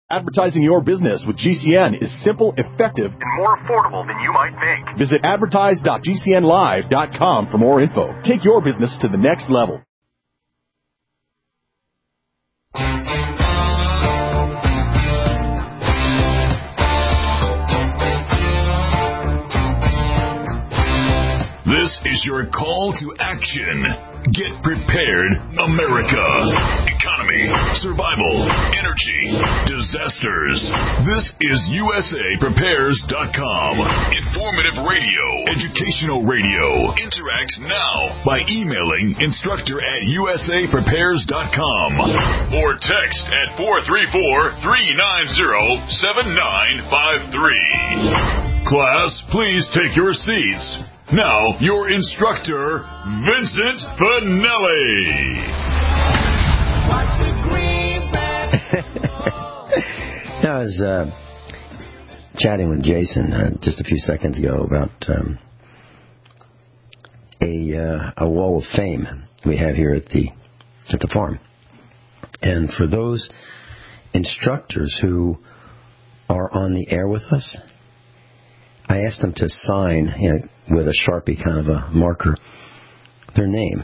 Advertising your business with GCN is simple, effective, and more affordable than you might think. Visit advertise.gcnlive.com for more info. Take your business to the next level. This is your call to action. Get prepared, America. Economy, survival, energy, disasters. This is USAPrepares.com. Informative radio, educational radio. Interact now by emailing instructor@USAPrepares.com or text at 434-390-7953. Class, please take your seats. Now, your instructor, Vincent Finelli. I was chatting with Jason just a few seconds ago about a wall of fame we have here at the farm. And for those instructors who are on the air with us, I asked them to sign, with a Sharpie kind of a marker, their name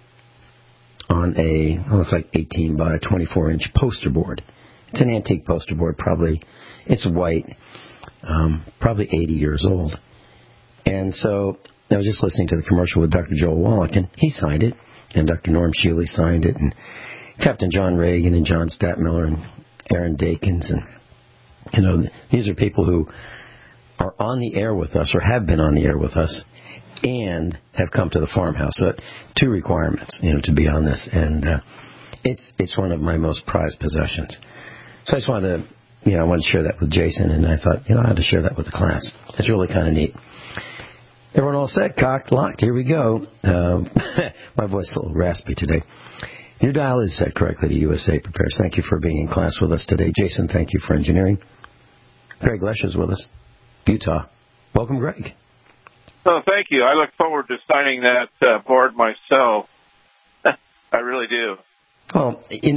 on it's like 18 by 24-inch poster board. It's an antique poster board, it's white, probably 80 years old. And so I was just listening to the commercial with Dr. Joel Wallach, and he signed it, and Dr. Norm Shealy signed it, and Captain John Reagan and John Statmiller and Aaron Dakins, and these are people who are on the air with us or have been on the air with us and have come to the farmhouse. So 2 requirements, to be on this. And it's one of my most prized possessions. So I just wanted to, I wanted to share that with Jason, and I thought, I had to share that with the class. It's really kind of neat. Everyone all set? Cocked, locked. Here we go. My voice is a little raspy today. Your dial is set correctly to USA Prepares. Thank you for being in class with us today. Jason, thank you for engineering. Greg Lesh is with us. Utah. Welcome, Greg. Oh, thank you. I look forward to signing that board myself. I really do. Well,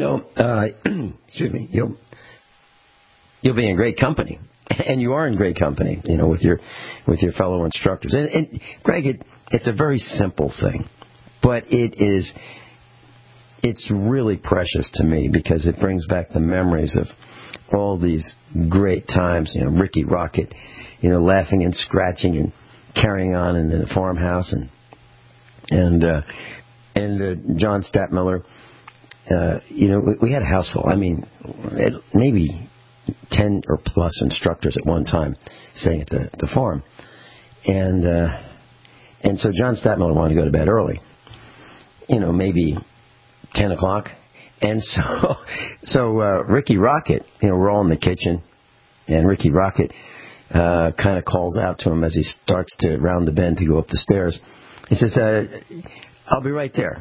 excuse me, you'll be in great company, and you are in great company, with your fellow instructors. And Greg, it's a very simple thing, but it's really precious to me because it brings back the memories of all these great times. Ricky Rocket, laughing and scratching and carrying on in the farmhouse, and John Statmiller. We had a house full. Maybe 10 or plus instructors at one time staying at the farm, and so John Statmiller wanted to go to bed early. Maybe 10 o'clock, and so Ricky Rocket. We're all in the kitchen, and Ricky Rocket kind of calls out to him as he starts to round the bend to go up the stairs. He says, I'll be right there.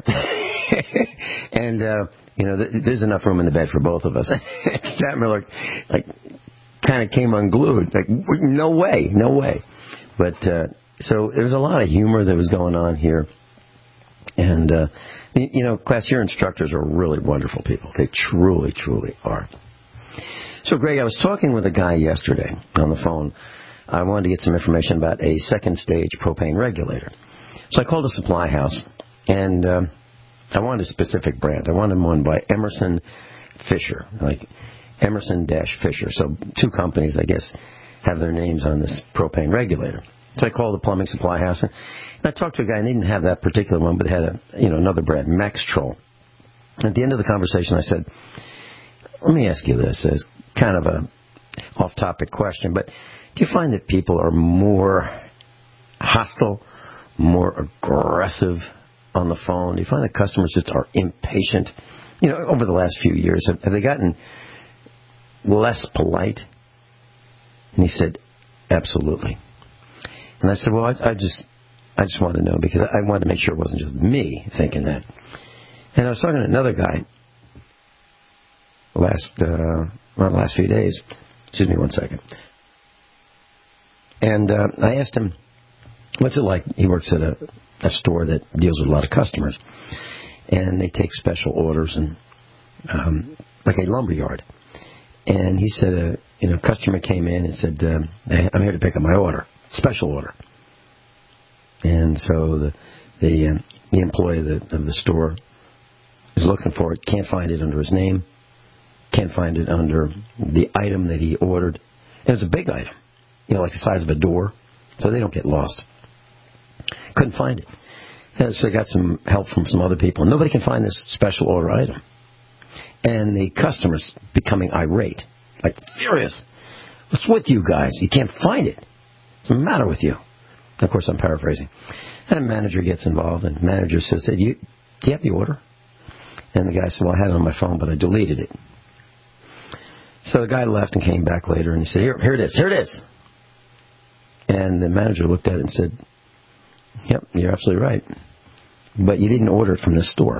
And, there's enough room in the bed for both of us. Statmiller, kind of came unglued. No way. But, so there was a lot of humor that was going on here. And, class, your instructors are really wonderful people. They truly, truly are. So, Greg, I was talking with a guy yesterday on the phone. I wanted to get some information about a second-stage propane regulator. So I called a supply house, and I wanted a specific brand. I wanted one by Emerson Fisher, like Emerson-Fisher. So 2 companies, I guess, have their names on this propane regulator. So I called the plumbing supply house, and I talked to a guy, and he didn't have that particular one, but had another brand, Maxtrol. At the end of the conversation, I said, let me ask you this as kind of a off-topic question, but do you find that people are more hostile, more aggressive on the phone? Do you find that customers just are impatient? Over the last few years, have they gotten less polite? And he said, absolutely. And I said, well, I just wanted to know because I wanted to make sure it wasn't just me thinking that. And I was talking to another guy the last few days. Excuse me one second. And I asked him, what's it like? He works at a store that deals with a lot of customers. And they take special orders and like a lumber yard. And he said, a customer came in and said, hey, I'm here to pick up my order, special order. And so the employee of the store is looking for it, can't find it under his name, can't find it under the item that he ordered. And it's a big item, like the size of a door, so they don't get lost. Couldn't find it. And so I got some help from some other people. Nobody can find this special order item. And the customer's becoming irate, like furious. What's with you guys? You can't find it. What's the matter with you? Of course, I'm paraphrasing. And a manager gets involved, and the manager says, do you have the order? And the guy said, well, I had it on my phone, but I deleted it. So the guy left and came back later, and he said, here it is. And the manager looked at it and said, yep, you're absolutely right. But you didn't order it from this store.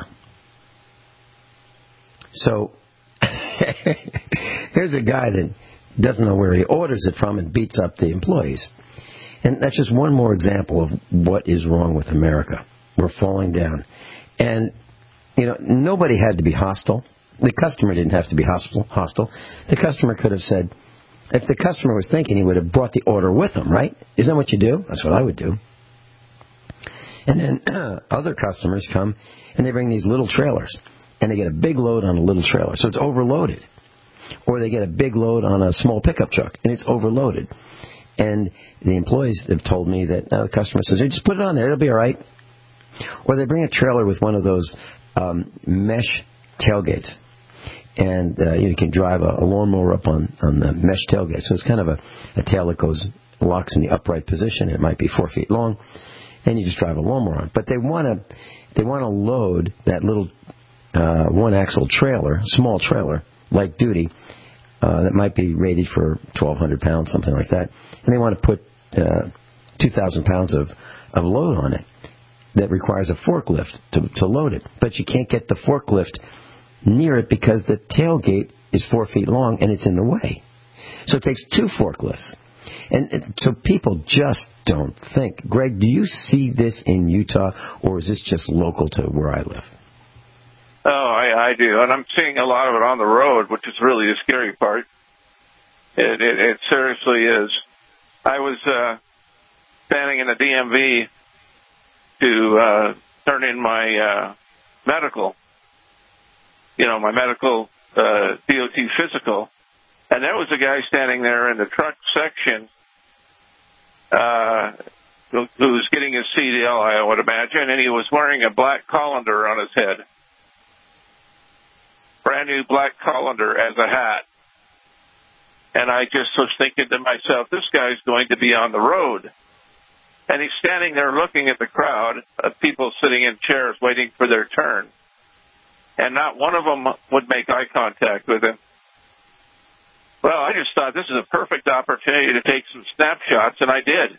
So here's a guy that doesn't know where he orders it from and beats up the employees. And that's just one more example of what is wrong with America. We're falling down. And, nobody had to be hostile. The customer didn't have to be hostile. The customer could have said, if the customer was thinking, he would have brought the order with him, right? Isn't that what you do? That's what I would do. And then other customers come, and they bring these little trailers, and they get a big load on a little trailer, so it's overloaded. Or they get a big load on a small pickup truck, and it's overloaded. And the employees have told me that the customer says, hey, just put it on there, it'll be all right. Or they bring a trailer with one of those mesh tailgates. And you can drive a lawnmower up on the mesh tailgate. So it's kind of a tail that locks in the upright position. It might be 4 feet long. And you just drive a lawnmower on. But they want to load that little one-axle trailer, small trailer, light duty, that might be rated for 1,200 pounds, something like that. And they want to put 2,000 pounds of load on it that requires a forklift to load it. But you can't get the forklift near it because the tailgate is 4 feet long and it's in the way. So it takes 2 forklifts. And so people just don't think. Greg, do you see this in Utah, or is this just local to where I live? Oh, I do. And I'm seeing a lot of it on the road, which is really the scary part. It seriously is. I was standing in the DMV to turn in my medical, my medical DOT physical. And there was a guy standing there in the truck section who was getting his CDL, I would imagine, and he was wearing a black colander on his head. Brand new black colander as a hat. And I just was thinking to myself, this guy's going to be on the road. And he's standing there looking at the crowd of people sitting in chairs waiting for their turn. And not one of them would make eye contact with him. Well, I just thought this is a perfect opportunity to take some snapshots, and I did.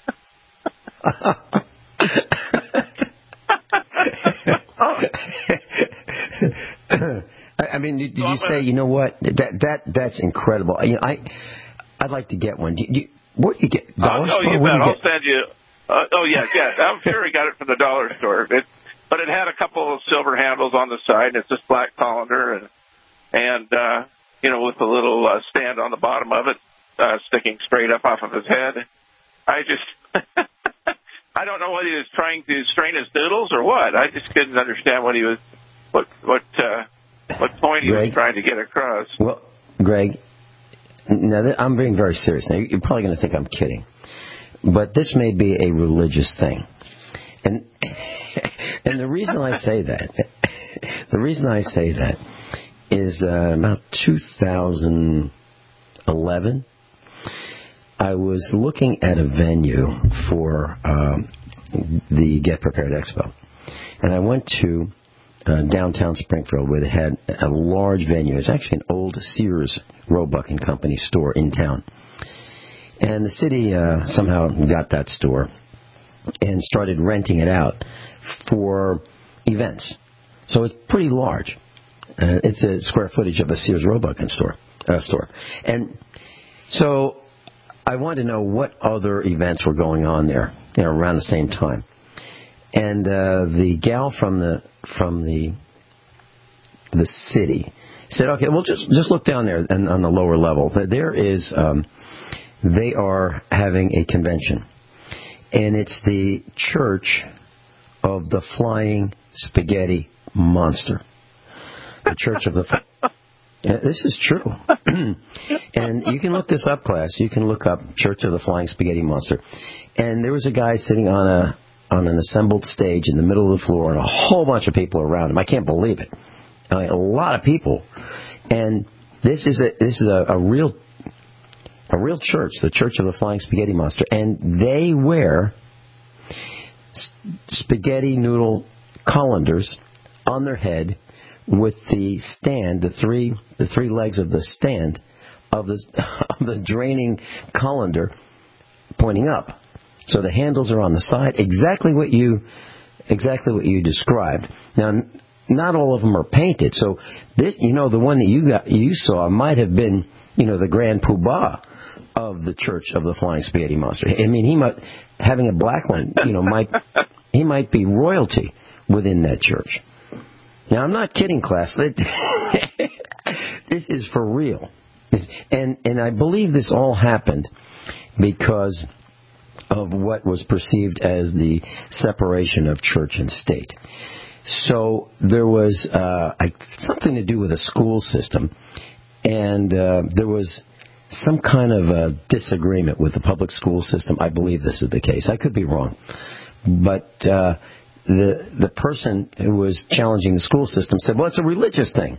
I mean, did you say, you know what? That's incredible. I'd like to get one. Where do you get dollar store? You bet. I'll send you. Yeah. I'm sure he got it from the dollar store. But it had a couple of silver handles on the side. It's this black colander, and with a little stand on the bottom of it, sticking straight up off of his head. I just, I don't know whether he was trying to strain his noodles or what. I just couldn't understand what he was, what point he was trying to get across. Well, Greg, now I'm being very serious. Now, you're probably going to think I'm kidding, but this may be a religious thing, and the reason I say that, is about 2011. I was looking at a venue for the Get Prepared Expo, and I went to downtown Springfield, where they had a large venue. It's actually an old Sears, Roebuck and Company store in town. And the city somehow got that store and started renting it out for events. So it's pretty large. It's a square footage of a Sears, Roebuck and store. And so I wanted to know what other events were going on there, around the same time. And the gal from the city said, okay, well, just look down there and on the lower level. There is, they are having a convention, and it's the Church of the Flying Spaghetti Monster. The Church of the... Yeah, this is true. And you can look this up, class. You can look up Church of the Flying Spaghetti Monster. And there was a guy sitting on an assembled stage in the middle of the floor, and a whole bunch of people around him. I can't believe it. I mean, a lot of people. And this is a real church, the Church of the Flying Spaghetti Monster. And they wear spaghetti noodle colanders on their head, with the stand, the three legs of the stand of the draining colander pointing up. So the handles are on the side, exactly what you described. Now, not all of them are painted. So this, the one that you saw might have been, the grand poobah of the Church of the Flying Spaghetti Monster. I mean, having a black one, he might be royalty within that church. Now, I'm not kidding, class. This is for real. And I believe this all happened because of what was perceived as the separation of church and state. So there was something to do with a school system, and there was some kind of a disagreement with the public school system. I believe this is the case. I could be wrong. But... The person who was challenging the school system said, well, it's a religious thing.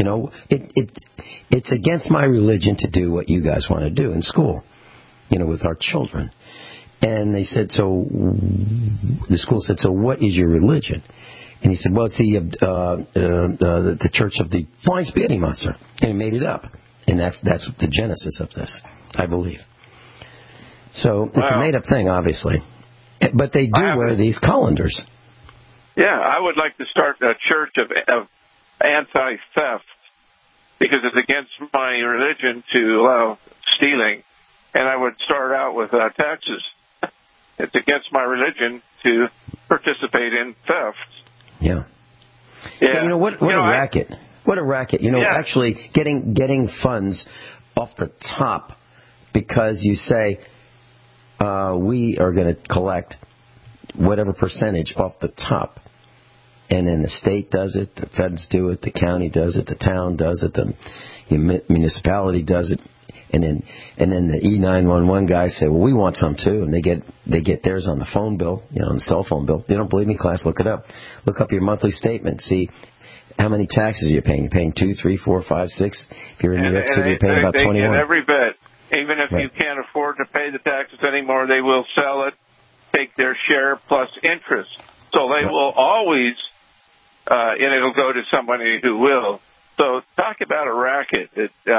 It's against my religion to do what you guys want to do in school, with our children. And they said, the school said, so what is your religion? And he said, well, it's the Church of the Flying Spaghetti Monster. And he made it up. And that's the genesis of this, I believe. So it's a made-up thing, obviously. But they do wear these colanders. Yeah, I would like to start a church of anti-theft, because it's against my religion to allow stealing, and I would start out with taxes. It's against my religion to participate in theft. Yeah. What a racket. What a racket. Actually getting funds off the top because you say, we are going to collect whatever percentage off the top. And then the state does it, the feds do it, the county does it, the town does it, the municipality does it. And then the E911 guys say, well, we want some too. And they get theirs on the phone bill, on the cell phone bill. You don't believe me, class? Look it up. Look up your monthly statement. See how many taxes you're paying. You're paying 2, 3, 4, 5, 6. If you're in New York City, you're paying about 21. Get every bit. Even if you can't afford to pay the taxes anymore, they will sell it, take their share plus interest. So they will always, and it'll go to somebody who will. So talk about a racket.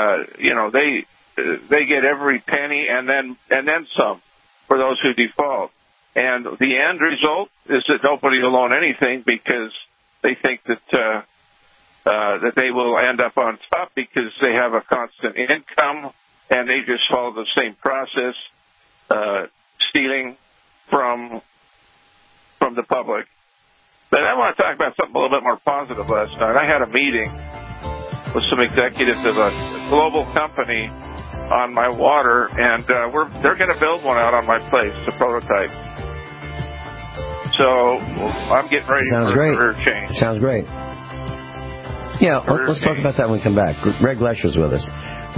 They get every penny and then some for those who default. And the end result is that nobody will own anything because they think that they will end up on top because they have a constant income. And they just follow the same process, stealing from the public. But I want to talk about something a little bit more positive last night. I had a meeting with some executives of a global company on my water, and they're going to build one out on my place, a prototype. So I'm getting ready for a career change. Sounds great. Yeah, let's talk about that when we come back. Greg Lesher's with us.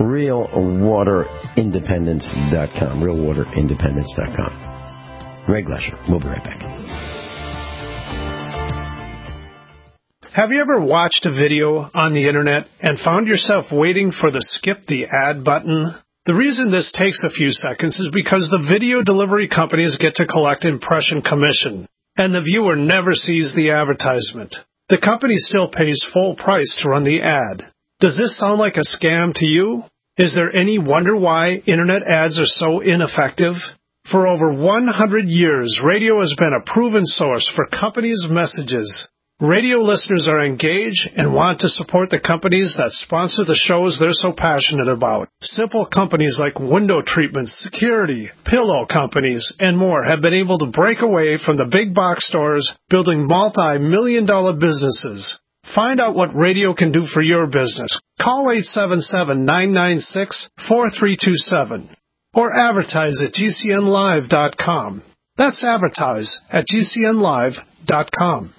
RealWaterIndependence.com. RealWaterIndependence.com. Greg Lesher. We'll be right back. Have you ever watched a video on the internet and found yourself waiting for the skip the ad button? The reason this takes a few seconds is because the video delivery companies get to collect impression commission, and the viewer never sees the advertisement. The company still pays full price to run the ad. Does this sound like a scam to you? Is there any wonder why internet ads are so ineffective? For over 100 years, radio has been a proven source for companies' messages. Radio listeners are engaged and want to support the companies that sponsor the shows they're so passionate about. Simple companies like window treatments, security, pillow companies, and more have been able to break away from the big box stores, building multi-million-dollar businesses. Find out what radio can do for your business. Call 877-996-4327 or advertise at GCNlive.com. That's advertise at GCNlive.com.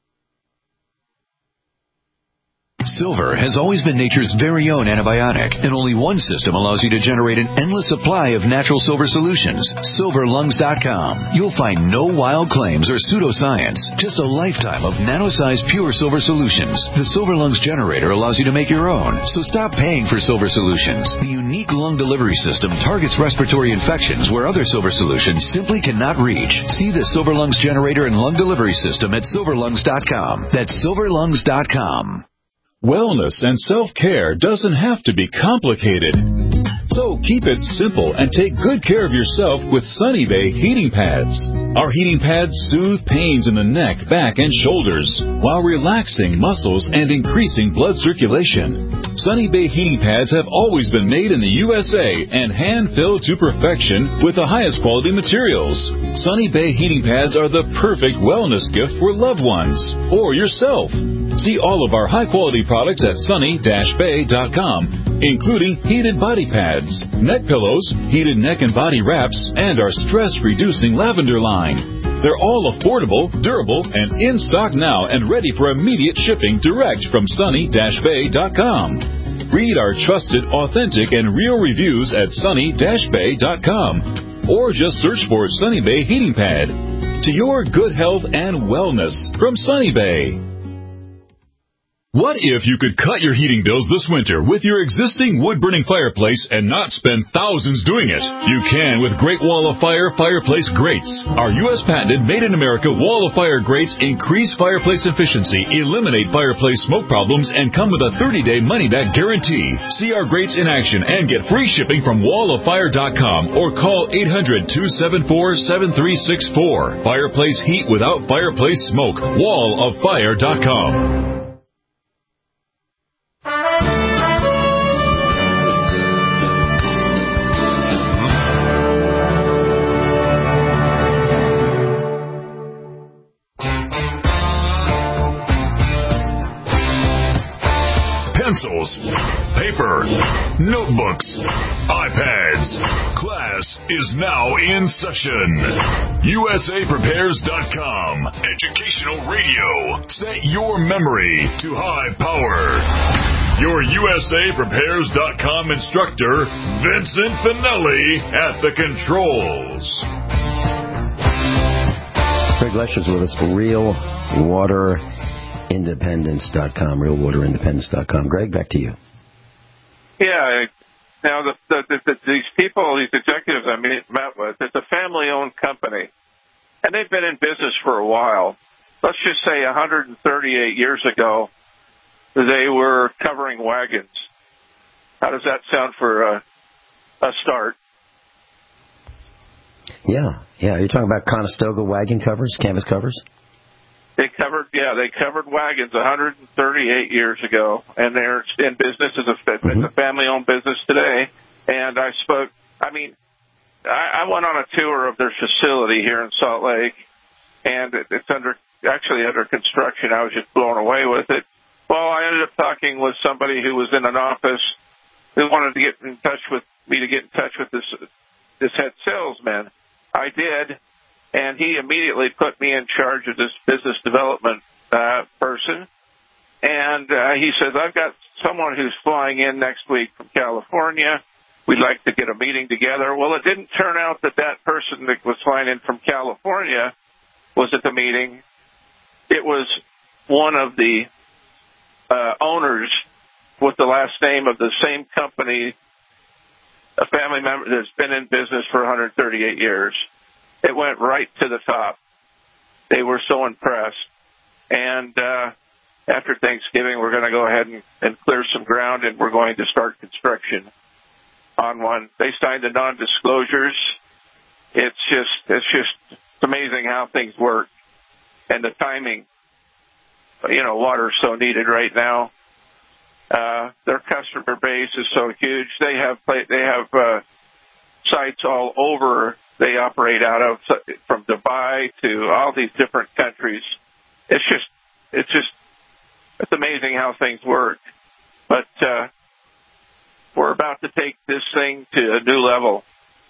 Silver has always been nature's very own antibiotic, and only one system allows you to generate an endless supply of natural silver solutions. SilverLungs.com. You'll find no wild claims or pseudoscience, just a lifetime of nano-sized pure silver solutions. The Silver Lungs generator allows you to make your own, so stop paying for silver solutions. The unique lung delivery system targets respiratory infections where other silver solutions simply cannot reach. See the Silver Lungs generator and lung delivery system at SilverLungs.com. That's SilverLungs.com. Wellness and self-care doesn't have to be complicated. So keep it simple and take good care of yourself with Sunny Bay heating pads. Our heating pads soothe pains in the neck, back, and shoulders while relaxing muscles and increasing blood circulation. Sunny Bay heating pads have always been made in the USA and hand-filled to perfection with the highest quality materials. Sunny Bay heating pads are the perfect wellness gift for loved ones or yourself. See all of our high-quality products at sunny-bay.com, including heated body pads, neck pillows, heated neck and body wraps, and our stress-reducing lavender line. They're all affordable, durable, and in stock now and ready for immediate shipping direct from sunny-bay.com. Read our trusted, authentic, and real reviews at sunny-bay.com or just search for Sunny Bay Heating Pad. To your good health and wellness from Sunny Bay. What if you could cut your heating bills this winter with your existing wood-burning fireplace and not spend thousands doing it? You can with Great Wall of Fire fireplace grates. Our U.S. patented made-in-America Wall of Fire grates increase fireplace efficiency, eliminate fireplace smoke problems, and come with a 30-day money-back guarantee. See our grates in action and get free shipping from walloffire.com or call 800-274-7364. Fireplace heat without fireplace smoke. walloffire.com. Pencils, paper, notebooks, iPads. Class is now in session. USAPrepares.com. Educational radio. Set your memory to high power. Your USAPrepares.com instructor, Vincent Finelli, at the controls. Greg Lesher's with us for RealWaterIndependence.com, RealWaterIndependence.com. Greg, back to you. Yeah. Now, these people, these executives I met with, it's a family-owned company, and they've been in business for a while. Let's just say 138 years ago, they were covering wagons. How does that sound for a start? Yeah. You're talking about Conestoga wagon covers, canvas covers? They covered wagons 138 years ago, and they're in business as a family-owned business today. And I went on a tour of their facility here in Salt Lake, and it's under construction. I was just blown away with it. Well, I ended up talking with somebody who was in an office who wanted to get in touch with this head salesman. I did. And he immediately put me in charge of this business development person. And he says, I've got someone who's flying in next week from California. We'd like to get a meeting together. Well, it didn't turn out that person that was flying in from California was at the meeting. It was one of the owners with the last name of the same company, a family member that's been in business for 138 years. It went right to the top. They were so impressed. And after Thanksgiving, we're going to go ahead and clear some ground, and we're going to start construction on one. They signed the non-disclosures. It's amazing how things work and the timing. Water is so needed right now. Their customer base is so huge. They have sites all over. They operate out of from Dubai to all these different countries. It's just it's amazing how things work. But we're about to take this thing to a new level.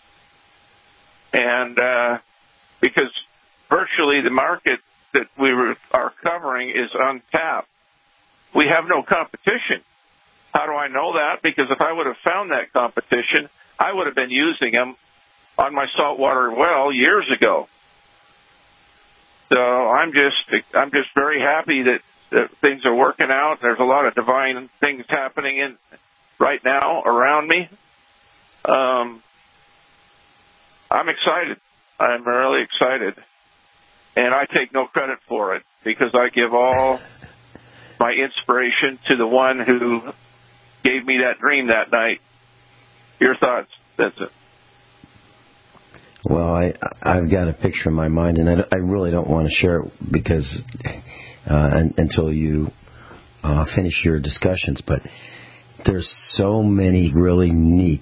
And because virtually the market that we are covering is untapped. We have no competition. How do I know that? Because if I would have found that competition, I would have been using them on my saltwater well years ago. So I'm just very happy that things are working out. There's a lot of divine things happening right now around me. I'm excited. I'm really excited. And I take no credit for it because I give all my inspiration to the one who gave me that dream that night. Your thoughts, Vincent? Well, I've got a picture in my mind, and I really don't want to share it because until you finish your discussions. But there's so many really neat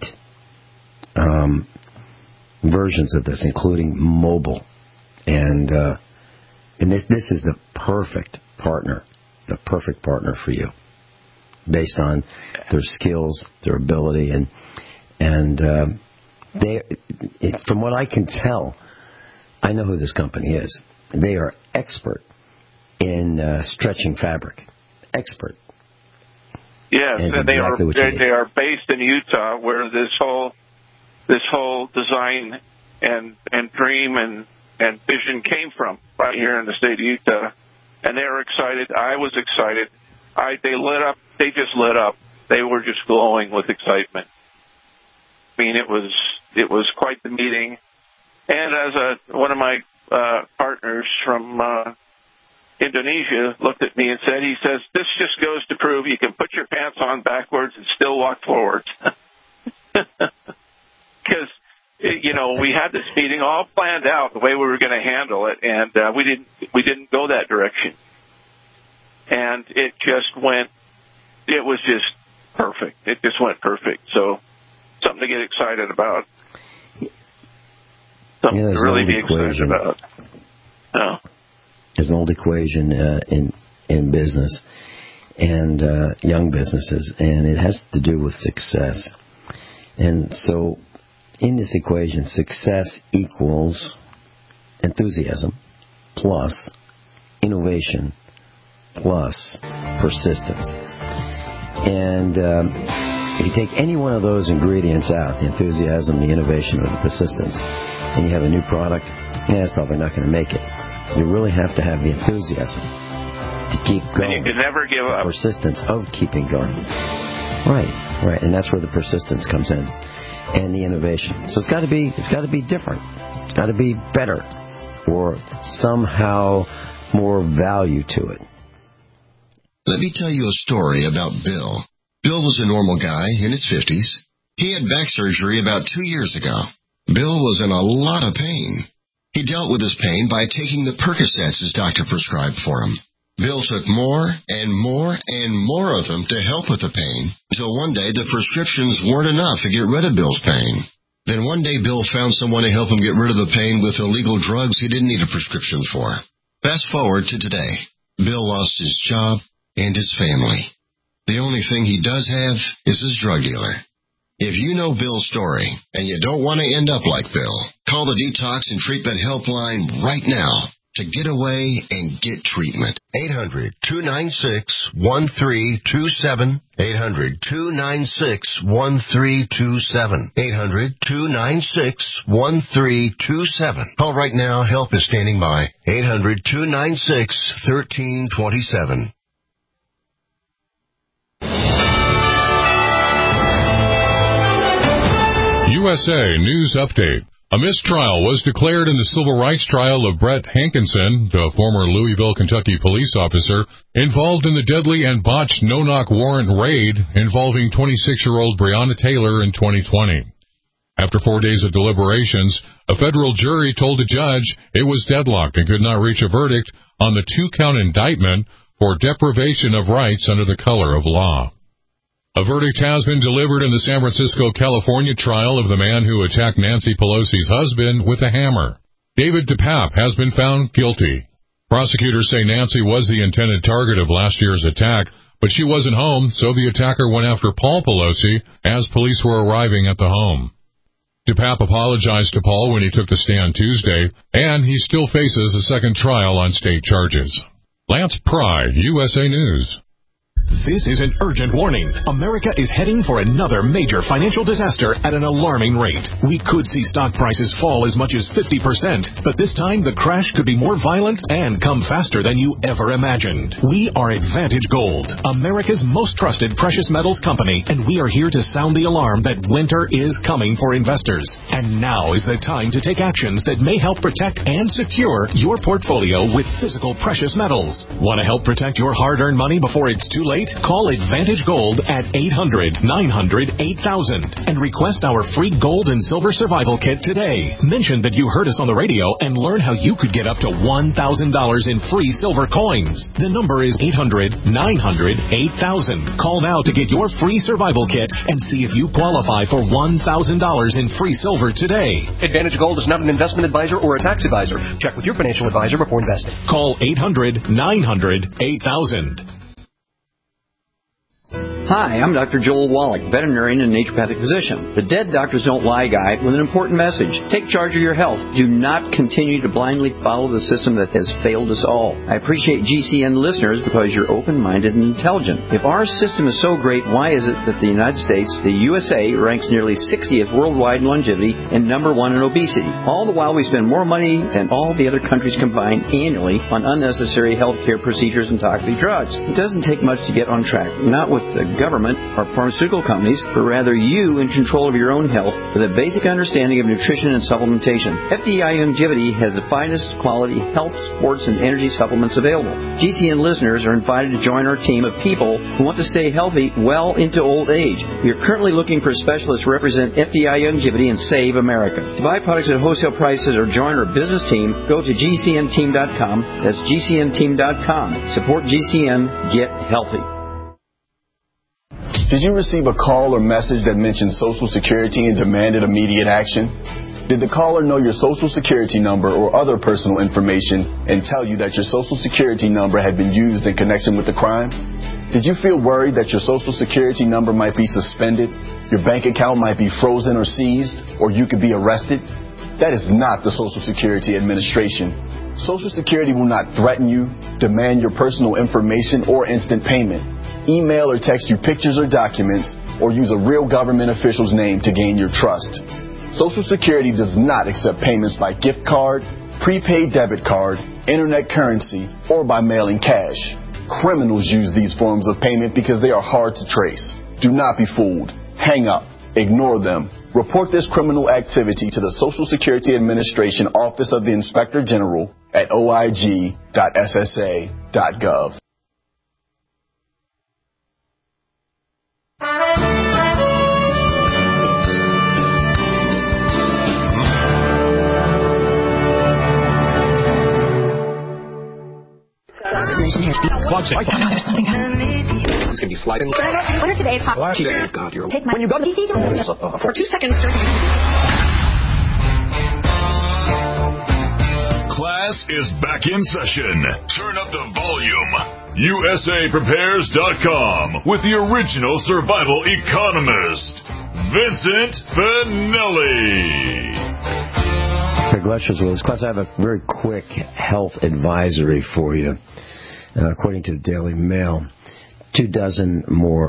versions of this, including mobile, and this is the perfect partner for you, based on their skills, their ability, and from what I can tell, I know who this company is. They are expert in stretching fabric. Expert. Yes, and they are based in Utah, where this whole design and dream and vision came from, right here in the state of Utah. And they were excited. I was excited. They lit up. They just lit up. They were just glowing with excitement. I mean, it was quite the meeting. And as one of my partners from Indonesia looked at me and said, this just goes to prove you can put your pants on backwards and still walk forwards. Because, we had this meeting all planned out the way we were going to handle it, and we didn't go that direction. And it was just perfect. It just went perfect. So something to get excited about. Something to really be excited about. No. There's an old equation in business and young businesses, and it has to do with success. And so in this equation, success equals enthusiasm plus innovation plus persistence. And if you take any one of those ingredients out, the enthusiasm, the innovation, or the persistence, and you have a new product, it's probably not going to make it. You really have to have the enthusiasm to keep going. And you can never give up. Persistence of keeping going. Right. And that's where the persistence comes in, and the innovation. So it's got to be different. It's got to be better, or somehow more value to it. Let me tell you a story about Bill. Bill was a normal guy in his 50s. He had back surgery about 2 years ago. Bill was in a lot of pain. He dealt with his pain by taking the Percocets his doctor prescribed for him. Bill took more and more and more of them to help with the pain, until one day the prescriptions weren't enough to get rid of Bill's pain. Then one day Bill found someone to help him get rid of the pain with illegal drugs he didn't need a prescription for. Fast forward to today. Bill lost his job and his family. The only thing he does have is his drug dealer. If you know Bill's story and you don't want to end up like Bill, call the Detox and Treatment Helpline right now to get away and get treatment. 800-296-1327. 800-296-1327. 800-296-1327. Call right now. Help is standing by. 800-296-1327. USA News Update. A mistrial was declared in the civil rights trial of Brett Hankinson, the former Louisville, Kentucky police officer involved in the deadly and botched no-knock warrant raid involving 26-year-old Breonna Taylor in 2020. After 4 days of deliberations, a federal jury told the judge it was deadlocked and could not reach a verdict on the 2-count indictment for deprivation of rights under the color of law. A verdict has been delivered in the San Francisco, California trial of the man who attacked Nancy Pelosi's husband with a hammer. David DePape has been found guilty. Prosecutors say Nancy was the intended target of last year's attack, but she wasn't home, so the attacker went after Paul Pelosi as police were arriving at the home. DePape apologized to Paul when he took the stand Tuesday, and he still faces a second trial on state charges. Lance Pry, USA News. This is an urgent warning. America is heading for another major financial disaster at an alarming rate. We could see stock prices fall as much as 50%, but this time the crash could be more violent and come faster than you ever imagined. We are Advantage Gold, America's most trusted precious metals company, and we are here to sound the alarm that winter is coming for investors. And now is the time to take actions that may help protect and secure your portfolio with physical precious metals. Want to help protect your hard-earned money before it's too late? Call Advantage Gold at 800-900-8000 and request our free gold and silver survival kit today. Mention that you heard us on the radio and learn how you could get up to $1,000 in free silver coins. The number is 800-900-8000. Call now to get your free survival kit and see if you qualify for $1,000 in free silver today. Advantage Gold is not an investment advisor or a tax advisor. Check with your financial advisor before investing. Call 800-900-8000. Hi, I'm Dr. Joel Wallach, veterinarian and naturopathic physician. The Dead Doctors Don't Lie guy with an important message. Take charge of your health. Do not continue to blindly follow the system that has failed us all. I appreciate GCN listeners because you're open-minded and intelligent. If our system is so great, why is it that the United States, the USA, ranks nearly 60th worldwide in longevity and number 1 in obesity? All the while we spend more money than all the other countries combined annually on unnecessary health care procedures and toxic drugs. It doesn't take much to get on track. Not with the government or pharmaceutical companies, but rather you in control of your own health with a basic understanding of nutrition and supplementation. FDI Longevity has the finest quality health, sports, and energy supplements available. GCN listeners are invited to join our team of people who want to stay healthy well into old age. We are currently looking for specialists to represent FDI Longevity and Save America. To buy products at wholesale prices or join our business team, go to GCNteam.com. That's GCNteam.com. Support GCN. Get healthy. Did you receive a call or message that mentioned Social Security and demanded immediate action? Did the caller know your Social Security number or other personal information and tell you that your Social Security number had been used in connection with the crime? Did you feel worried that your Social Security number might be suspended, your bank account might be frozen or seized, or you could be arrested? That is not the Social Security Administration. Social Security will not threaten you, demand your personal information, or instant payment. Email or text you pictures or documents, or use a real government official's name to gain your trust. Social Security does not accept payments by gift card, prepaid debit card, internet currency, or by mailing cash. Criminals use these forms of payment because they are hard to trace. Do not be fooled. Hang up. Ignore them. Report this criminal activity to the Social Security Administration Office of the Inspector General at oig.ssa.gov. There's something it's going to be sliding. What are today's hot? God, you're... Take my... When you go to DC, for 2 seconds, Class is back in session. Turn up the volume. USAPrepares.com with the original survival economist, Vincent Finelli. Craig Lushers with us. Class, I have a very quick health advisory for you. According to the Daily Mail, 24 more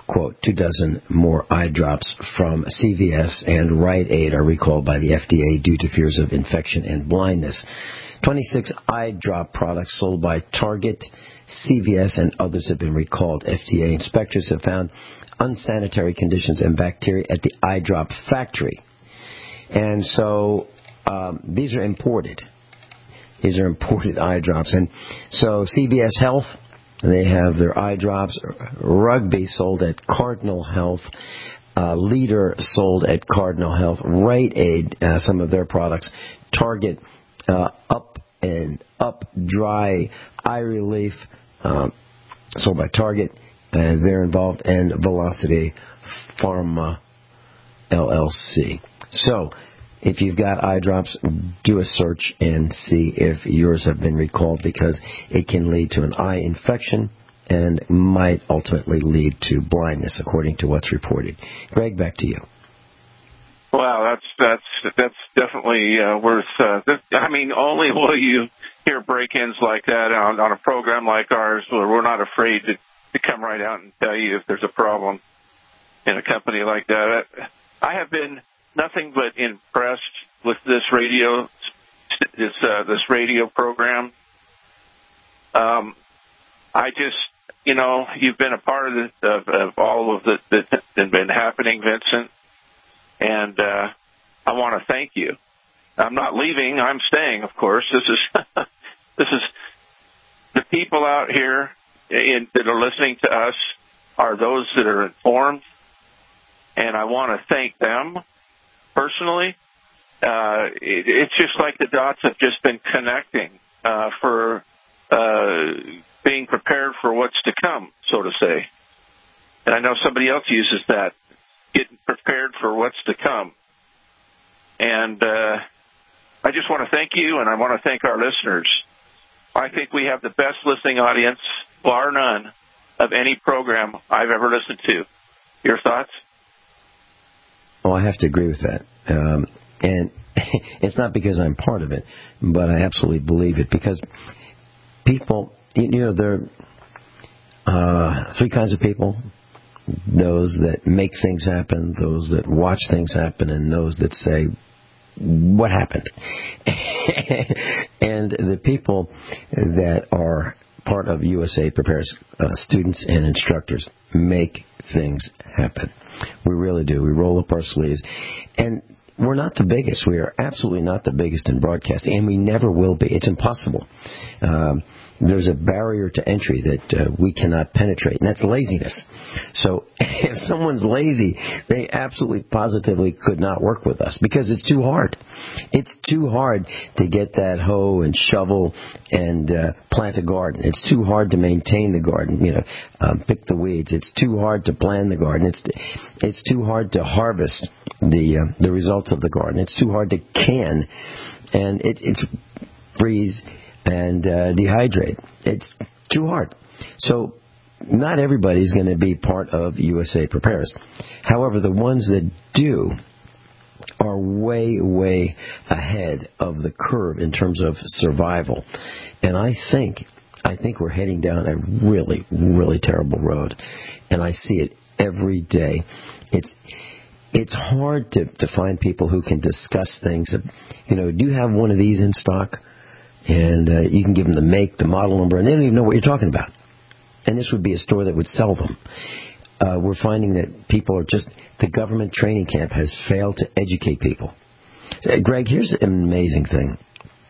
eye drops from CVS and Rite Aid are recalled by the FDA due to fears of infection and blindness. 26 eye drop products sold by Target, CVS, and others have been recalled. FDA inspectors have found unsanitary conditions and bacteria at the eye drop factory. And so these are imported. These are imported eye drops. And so CVS Health, they have their eye drops. Rugby sold at Cardinal Health. Leader sold at Cardinal Health. Rite Aid, some of their products. Target, Up and Up Dry Eye Relief, sold by Target. They're involved. And Velocity Pharma LLC. So if you've got eye drops, do a search and see if yours have been recalled, because it can lead to an eye infection and might ultimately lead to blindness, according to what's reported. Greg, back to you. Wow, that's definitely worth. I mean, only will you hear break-ins like that on a program like ours, where we're not afraid to come right out and tell you if there's a problem in a company like that. I have been nothing but impressed with this radio program. I just, you've been a part of all of that's been happening, Vincent, and I want to thank you. I'm not leaving; I'm staying, of course. This is the people out here that are listening to us are those that are informed, and I want to thank them personally. It's just like the dots have just been connecting for being prepared for what's to come, so to say. And I know somebody else uses that, getting prepared for what's to come. And I just want to thank you, and I want to thank our listeners. I think we have the best listening audience, bar none, of any program I've ever listened to. Your thoughts? Oh, I have to agree with that. And it's not because I'm part of it, but I absolutely believe it. Because people, there are three kinds of people. Those that make things happen, those that watch things happen, and those that say, what happened? And the people that are part of USA Prepares students and instructors make things happen. We really do. We roll up our sleeves. And we're not the biggest. We are absolutely not the biggest in broadcasting, and we never will be. It's impossible. There's a barrier to entry that we cannot penetrate, and that's laziness. So if someone's lazy, they absolutely positively could not work with us, because it's too hard. It's too hard to get that hoe and shovel and plant a garden. It's too hard to maintain the garden, pick the weeds. It's too hard to plan the garden. It's too hard to harvest the results of the garden. It's too hard to can, and it's freeze and dehydrate. It's too hard. So not everybody's going to be part of USA Prepares. However, the ones that do are way, way ahead of the curve in terms of survival. And I think we're heading down a really, really terrible road. And I see it every day. It's hard to find people who can discuss things. Do you have one of these in stock? And you can give them the make, the model number, and they don't even know what you're talking about. And this would be a store that would sell them. We're finding that people are the government training camp has failed to educate people. Greg, here's an amazing thing.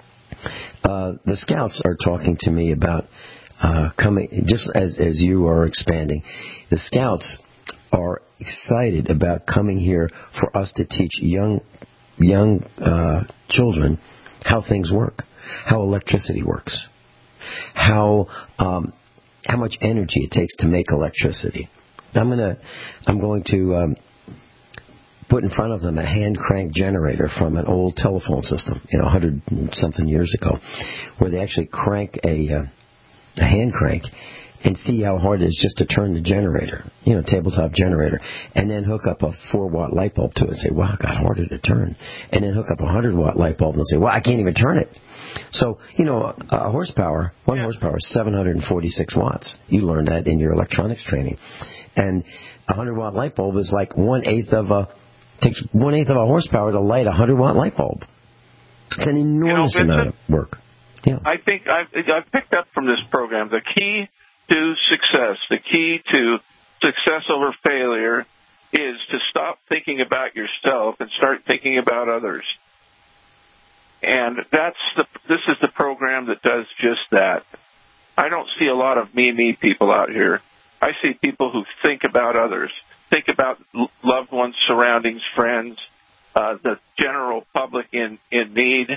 The scouts are talking to me about coming, just as you are expanding. The scouts are excited about coming here for us to teach young children how things work, how electricity works, how much energy it takes to make electricity. I'm going to put in front of them a hand crank generator from an old telephone system, 100-something years ago, where they actually crank a hand crank and see how hard it is just to turn the generator, tabletop generator, and then hook up a 4-watt light bulb to it and say, wow, it got harder to turn. And then hook up a 100-watt light bulb and say, well, I can't even turn it. So, a horsepower, one horsepower is 746 watts. You learned that in your electronics training. And a 100-watt light bulb is like takes one-eighth of a horsepower to light a 100-watt light bulb. It's an enormous amount of work. Yeah. I think I've picked up from this program the key to success, the key to success over failure is to stop thinking about yourself and start thinking about others. And this is the program that does just that. I don't see a lot of me people out here. I see people who think about others, think about loved ones, surroundings, friends, the general public in need.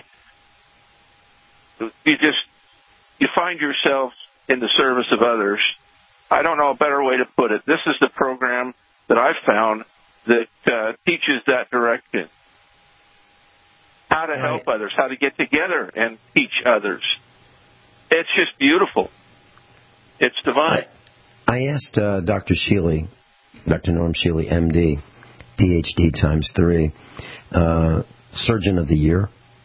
You find yourself in the service of others. I don't know a better way to put it. This is the program that I've found that teaches that direction. how to help others, how to get together and teach others. It's just beautiful. It's divine. I asked Dr. Sheely, Dr. Norm Sheely, MD, PhD times 3, Surgeon of the Year,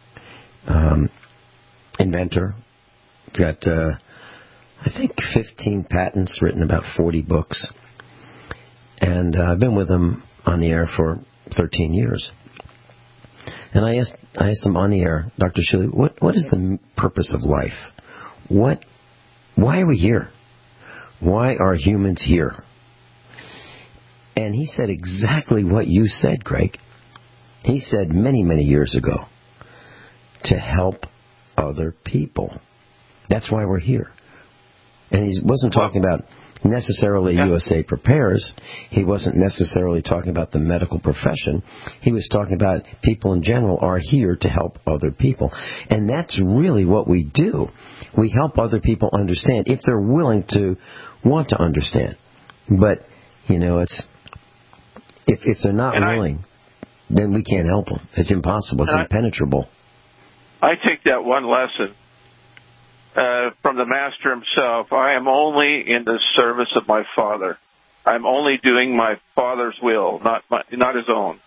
inventor. He's got, I think, 15 patents, written about 40 books. And I've been with him on the air for 13 years. And I asked him on the air, Dr. Sheely, what is the purpose of life? Why are we here? Why are humans here? And he said exactly what you said, Greg. He said many, many years ago, to help other people. That's why we're here. And he wasn't talking about necessarily USA Prepares. He wasn't necessarily talking about the medical profession. He was talking about people in general are here to help other people. And that's really what we do. We help other people understand if they're willing to want to understand. But, it's if they're not willing, then we can't help them. It's impossible. It's impenetrable. I take that one lesson from the Master himself. I am only in the service of my Father. I'm only doing my Father's will, not his own.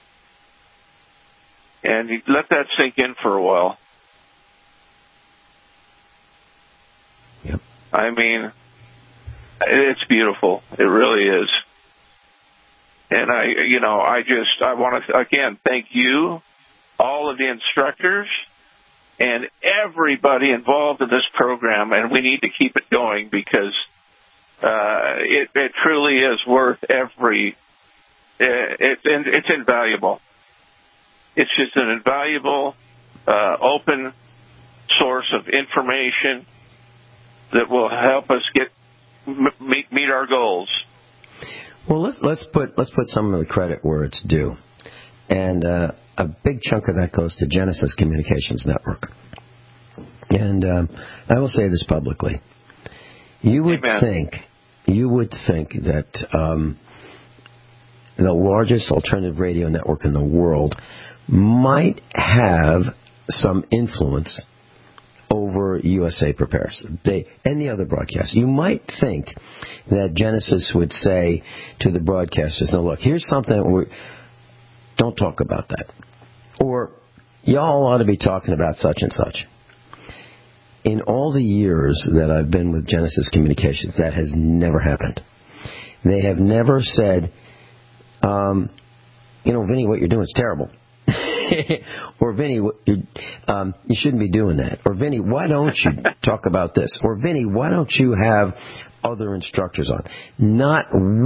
And he let that sink in for a while. Yep. I mean, it's beautiful. It really is. And I want to, again, thank you, all of the instructors, and everybody involved in this program. And we need to keep it going because it truly is worth it's invaluable. It's just an invaluable, open source of information that will help us meet our goals. Well, let's put some of the credit where it's due, and a big chunk of that goes to Genesis Communications Network. And I will say this publicly: you would think that the largest alternative radio network in the world might have some influence over USA Prepares and the other broadcasts. You might think that Genesis would say to the broadcasters, no, look, here's something, don't talk about that. Or, y'all ought to be talking about such and such. In all the years that I've been with Genesis Communications, that has never happened. They have never said, Vinny, what you're doing is terrible. Or, Vinny, you shouldn't be doing that. Or, Vinny, why don't you talk about this? Or, Vinny, why don't you have other instructors on? Not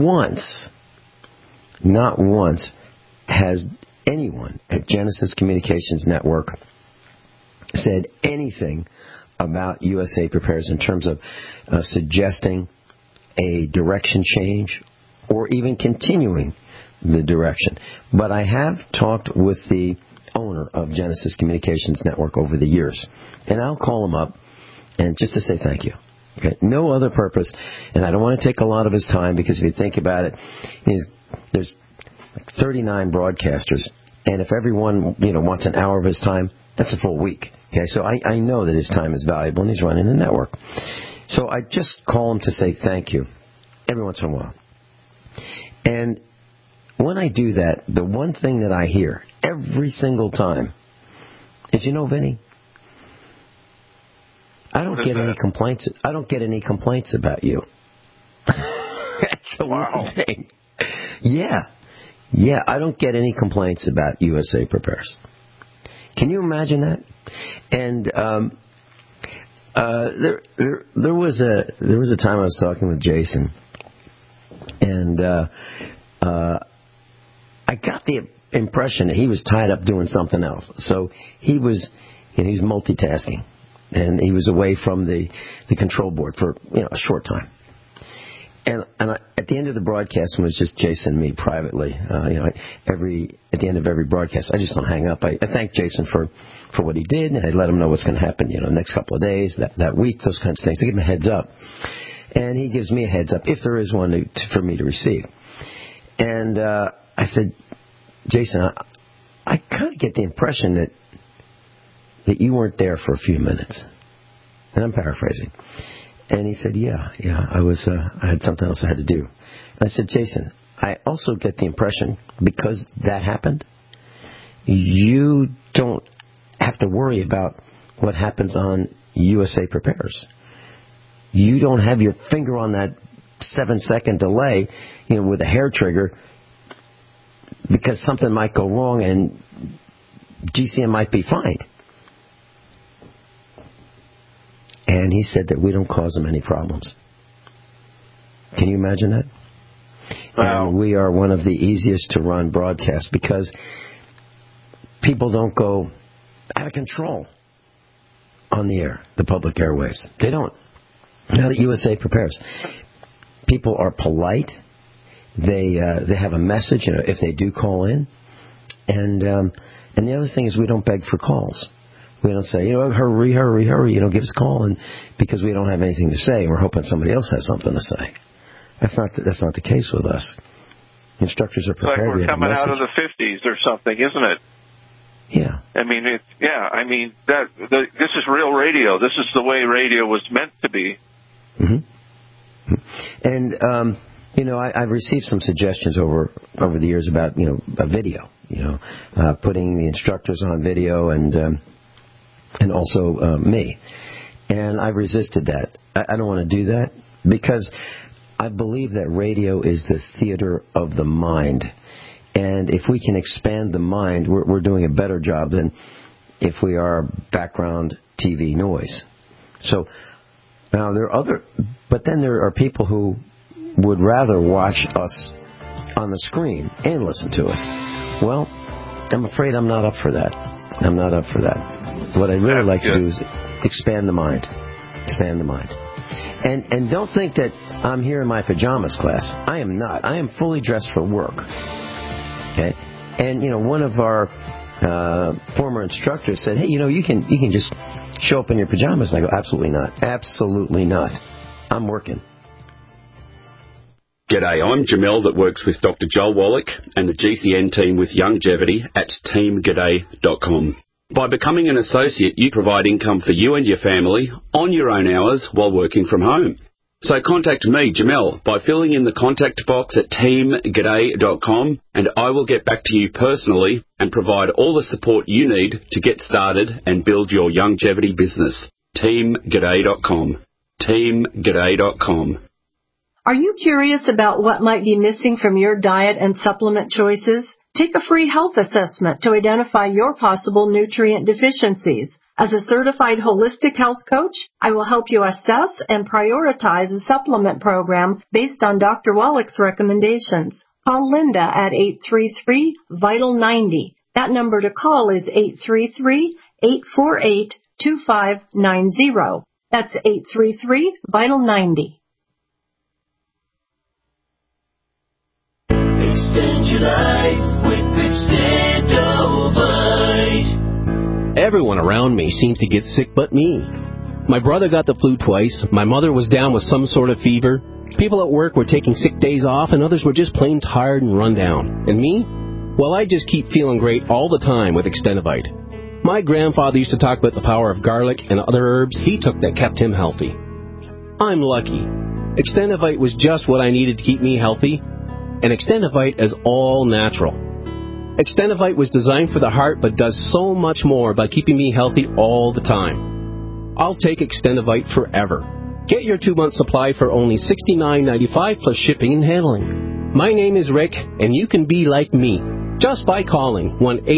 once has anyone at Genesis Communications Network said anything about USA Prepares in terms of suggesting a direction change or even continuing the direction. But I have talked with the owner of Genesis Communications Network over the years, and I'll call him up and just to say thank you. Okay? No other purpose, and I don't want to take a lot of his time because if you think about it, there's like 39 broadcasters, and if everyone wants an hour of his time, that's a full week. Okay, so I know that his time is valuable, and he's running the network. So I just call him to say thank you every once in a while. And when I do that, the one thing that I hear every single time is, Vinny, I don't get any complaints. I don't get any complaints about you. That's the one thing. Yeah, I don't get any complaints about USA Prepares. Can you imagine that? And there was a time I was talking with Jason, and I got the impression that he was tied up doing something else. So he was multitasking, and he was away from the control board for a short time. And at the end of the broadcast, when it was just Jason and me privately, at the end of every broadcast, I just don't hang up. I thank Jason for what he did, and I let him know what's going to happen, the next couple of days, that week, those kinds of things. I give him a heads up. And he gives me a heads up, if there is one for me to receive. And I said, Jason, I kind of get the impression that that you weren't there for a few minutes. And I'm paraphrasing. And he said, yeah, I had something else I had to do. And I said, Jason, I also get the impression, because that happened, you don't have to worry about what happens on USA Prepares. You don't have your finger on that 7-second delay, with a hair trigger, because something might go wrong and GCN might be fined. And he said that we don't cause them any problems. Can you imagine that? Wow. And we are one of the easiest to run broadcasts because people don't go out of control on the air, the public airwaves. They don't. Now that USA Prepares, people are polite. They have a message, if they do call in, and the other thing is we don't beg for calls. We don't say, hurry, give us a call, and because we don't have anything to say, we're hoping somebody else has something to say. That's not the case with us. Instructors are prepared. Like we're coming out of the 50s or something, isn't it? Yeah. This is real radio. This is the way radio was meant to be. Mm-hmm. And I've received some suggestions over the years about a video, putting the instructors on video and also me. And I resisted that. I don't want to do that because I believe that radio is the theater of the mind. And if we can expand the mind, we're doing a better job than if we are background TV noise. So now but then there are people who would rather watch us on the screen and listen to us. Well, I'm afraid I'm not up for that. I'm not up for that. What I'd really like to do is expand the mind. Expand the mind. And don't think that I'm here in my pajamas, class. I am not. I am fully dressed for work. Okay? And, one of our former instructors said, hey, you can just show up in your pajamas. And I go, absolutely not. Absolutely not. I'm working. G'day, I'm Jamel that works with Dr. Joel Wallach and the GCN team with Longevity at teamg'day.com. By becoming an associate, you provide income for you and your family on your own hours while working from home. So contact me, Jamel, by filling in the contact box at teamg'day.com, and I will get back to you personally and provide all the support you need to get started and build your longevity business. teamg'day.com. teamg'day.com. Are you curious about what might be missing from your diet and supplement choices? Take a free health assessment to identify your possible nutrient deficiencies. As a certified holistic health coach, I will help you assess and prioritize a supplement program based on Dr. Wallach's recommendations. Call Linda at 833-VITAL-90. That number to call is 833-848-2590. That's 833-VITAL-90. Extend your life with Extendovite. Everyone around me seems to get sick but me. My brother got the flu twice. My mother was down with some sort of fever. People at work were taking sick days off, and others were just plain tired and run down. And me? Well, I just keep feeling great all the time with Extendovite. My grandfather used to talk about the power of garlic and other herbs he took that kept him healthy. I'm lucky. Extendovite was just what I needed to keep me healthy. And Extendovite is all natural. Extendovite was designed for the heart but does so much more by keeping me healthy all the time. I'll take Extendovite forever. Get your 2-month supply for only $69.95 plus shipping and handling. My name is Rick, and you can be like me just by calling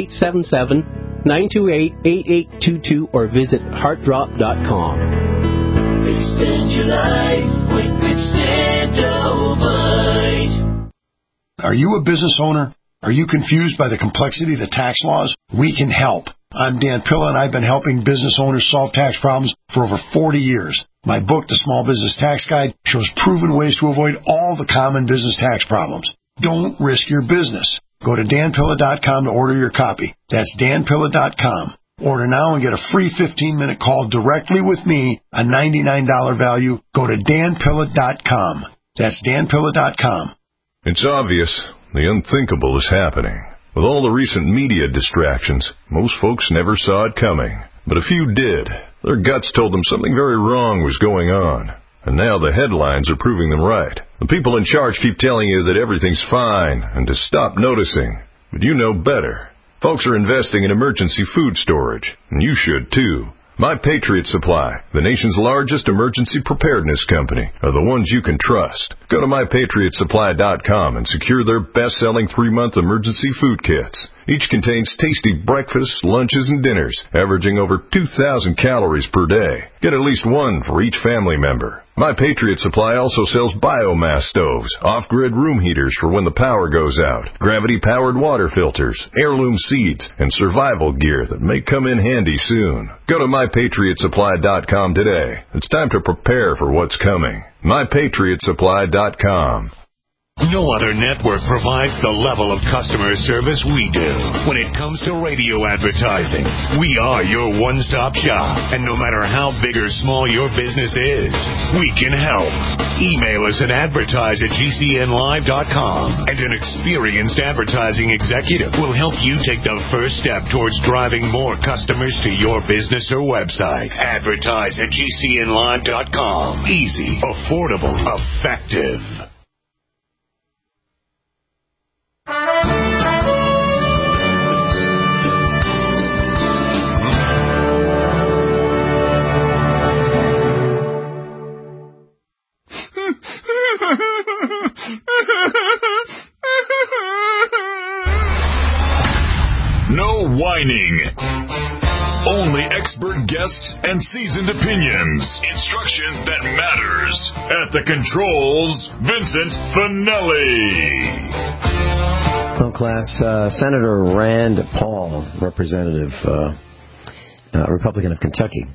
1-877-928-8822 or visit heartdrop.com. Extend your life with Extendovite. Are you a business owner? Are you confused by the complexity of the tax laws? We can help. I'm Dan Pilla, and I've been helping business owners solve tax problems for over 40 years. My book, The Small Business Tax Guide, shows proven ways to avoid all the common business tax problems. Don't risk your business. Go to danpilla.com to order your copy. That's danpilla.com. Order now and get a free 15-minute call directly with me, a $99 value. Go to danpilla.com. That's danpilla.com. It's obvious. The unthinkable is happening. With all the recent media distractions, most folks never saw it coming. but a few did. Their guts told them something very wrong was going on. And now the headlines are proving them right. The people in charge keep telling you that everything's fine and to stop noticing. But you know better. Folks are investing in emergency food storage, and you should too. My Patriot Supply, the nation's largest emergency preparedness company, are the ones you can trust. Go to MyPatriotSupply.com and secure their best-selling 3-month emergency food kits. Each contains tasty breakfasts, lunches, and dinners, averaging over 2,000 calories per day. Get at least one for each family member. My Patriot Supply also sells biomass stoves, off-grid room heaters for when the power goes out, gravity-powered water filters, heirloom seeds, and survival gear that may come in handy soon. Go to MyPatriotSupply.com today. It's time to prepare for what's coming. MyPatriotSupply.com. No other network provides the level of customer service we do. When it comes to radio advertising, we are your one-stop shop. And no matter how big or small your business is, we can help. Email us at advertise@gcnlive.com, and an experienced advertising executive will help you take the first step towards driving more customers to your business or website. Advertise@gcnlive.com. Easy, affordable, effective. No whining. Only expert guests and seasoned opinions. Instruction that matters. At the controls, Vincent Finelli. Well, class, Senator Rand Paul, representative, Republican of Kentucky,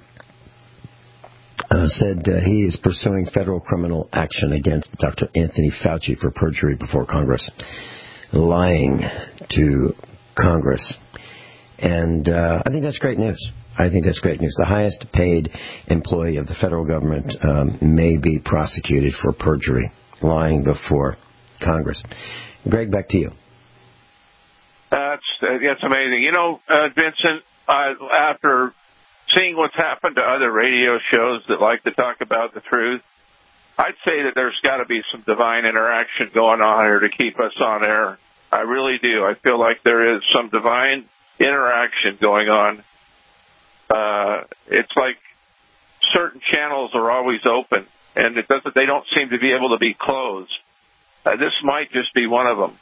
said he is pursuing federal criminal action against Dr. Anthony Fauci for perjury before Congress, lying to Congress. And I think that's great news. The highest paid employee of the federal government may be prosecuted for perjury, lying before Congress. Greg, back to you. That's amazing. You know, Vincent, after seeing what's happened to other radio shows that like to talk about the truth, I'd say that there's got to be some divine interaction going on here to keep us on air. I really do. I feel like there is some divine interaction going on. It's like certain channels are always open, and they don't seem to be able to be closed. This might just be one of them.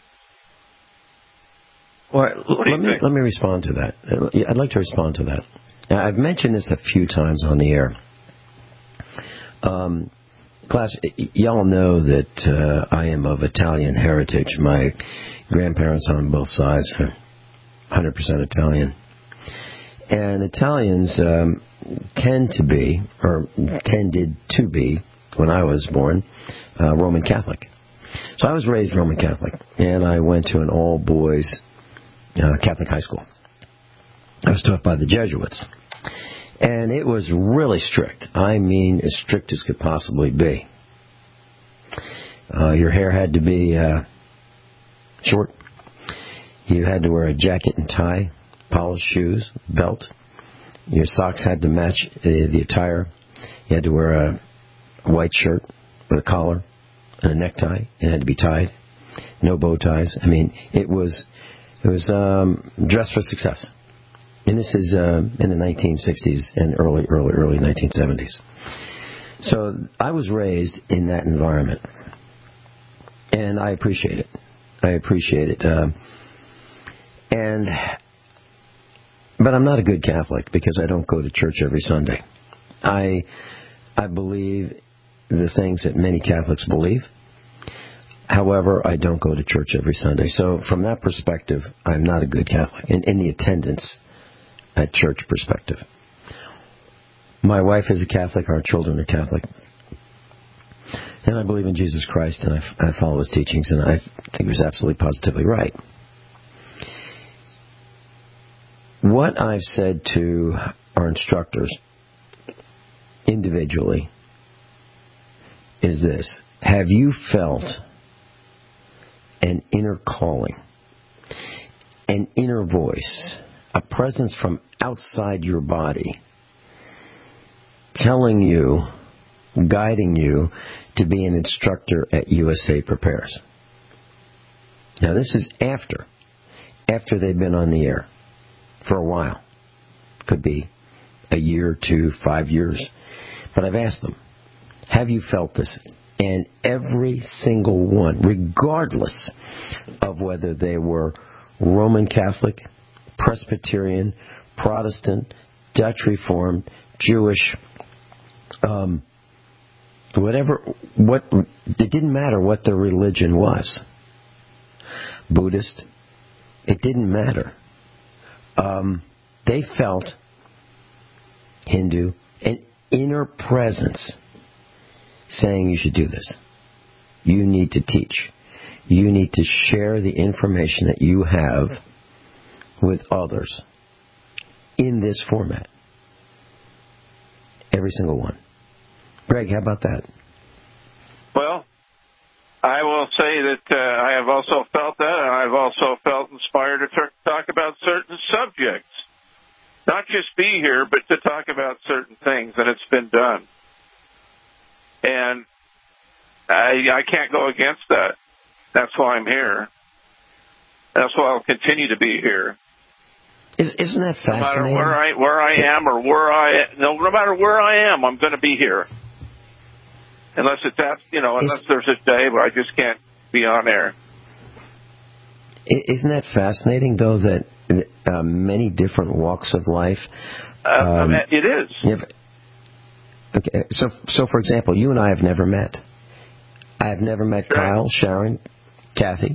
Well, let me respond to that. I'd like to respond to that. Now, I've mentioned this a few times on the air. Class, y'all know that I am of Italian heritage. My grandparents on both sides are 100% Italian. And Italians tended to be, when I was born, Roman Catholic. So I was raised Roman Catholic, and I went to an all-boys Catholic high school. I was taught by the Jesuits. And it was really strict. I mean, as strict as could possibly be. Your hair had to be short. You had to wear a jacket and tie, polished shoes, belt. Your socks had to match the attire. You had to wear a white shirt with a collar and a necktie. It had to be tied. No bow ties. I mean, it was dress for success. And this is in the 1960s and early 1970s. So I was raised in that environment. And I appreciate it. But I'm not a good Catholic because I don't go to church every Sunday. I believe the things that many Catholics believe. However, I don't go to church every Sunday. So from that perspective, I'm not a good Catholic in the attendance at church perspective. My wife is a Catholic. Our children are Catholic. And I believe in Jesus Christ, and I follow his teachings, and I think he was absolutely positively right. What I've said to our instructors individually is this: have you felt an inner calling, an inner voice a presence from outside your body telling you, guiding you to be an instructor at USA Prepares. Now, this is after they've been on the air for a while. Could be a year, 2, 5 years. But I've asked them, have you felt this? And every single one, regardless of whether they were Roman Catholic, Presbyterian, Protestant, Dutch Reformed, Jewish, it didn't matter what their religion was. Buddhist, it didn't matter. They felt, Hindu, an inner presence saying you should do this. You need to teach. You need to share the information that you have with others in this format. Every single one. Greg, how about that? Well, I will say that I have also felt that, and I've also felt inspired to talk about certain subjects. Not just be here, but to talk about certain things, and it's been done. And I can't go against that. That's why I'm here. That's why I'll continue to be here. Isn't that fascinating? No matter where I am, no matter where I am, I'm going to be here. Unless there's a day where I just can't be on air. Isn't that fascinating, though, that many different walks of life? It is. Okay, so for example, you and I have never met. I have never met Kyle, Sharon, Kathy.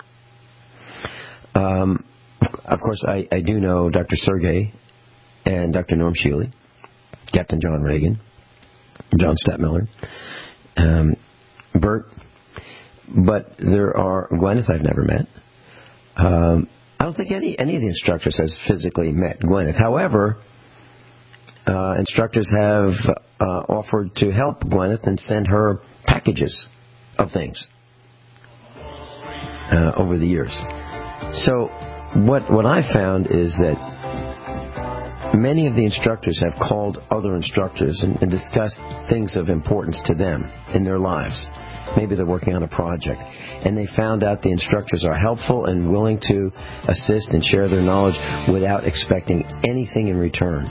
Of course, I do know Dr. Sergey and Dr. Norm Shealy, Captain John Reagan, John Stettmiller, Bert. But there are Gwyneth I've never met. I don't think any of the instructors has physically met Gwyneth. However, instructors have offered to help Gwyneth and send her packages of things over the years. So what I found is that many of the instructors have called other instructors and discussed things of importance to them in their lives. Maybe they're working on a project, and they found out the instructors are helpful and willing to assist and share their knowledge without expecting anything in return.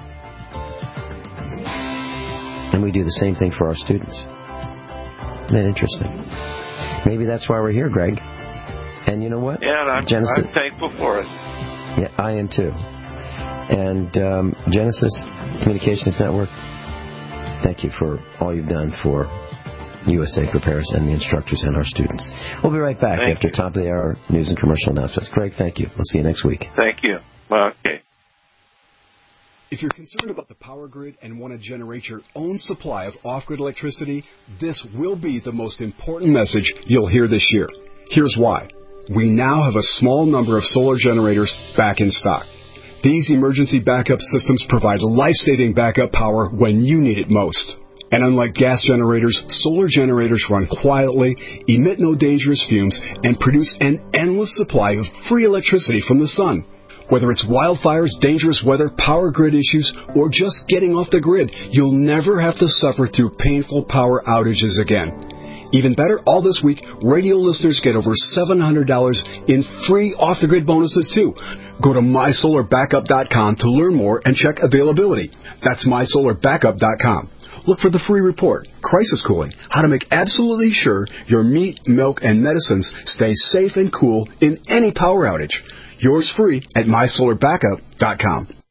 And we do the same thing for our students. Isn't that interesting? Maybe that's why we're here, Greg. And you know what? Yeah, and I'm thankful for it. Yeah, I am too. And Genesis Communications Network, thank you for all you've done for USA Prepares and the instructors and our students. We'll be right back after top of the hour news and commercial announcements. Greg, thank you. We'll see you next week. Thank you. Okay. If you're concerned about the power grid and want to generate your own supply of off-grid electricity, this will be the most important message you'll hear this year. Here's why. We now have a small number of solar generators back in stock. These emergency backup systems provide life-saving backup power when you need it most. And unlike gas generators, solar generators run quietly, emit no dangerous fumes, and produce an endless supply of free electricity from the sun. Whether it's wildfires, dangerous weather, power grid issues, or just getting off the grid, you'll never have to suffer through painful power outages again. Even better, all this week, radio listeners get over $700 in free off-the-grid bonuses, too. Go to MySolarBackup.com to learn more and check availability. That's MySolarBackup.com. Look for the free report, Crisis Cooling, how to make absolutely sure your meat, milk, and medicines stay safe and cool in any power outage. Yours free at MySolarBackup.com.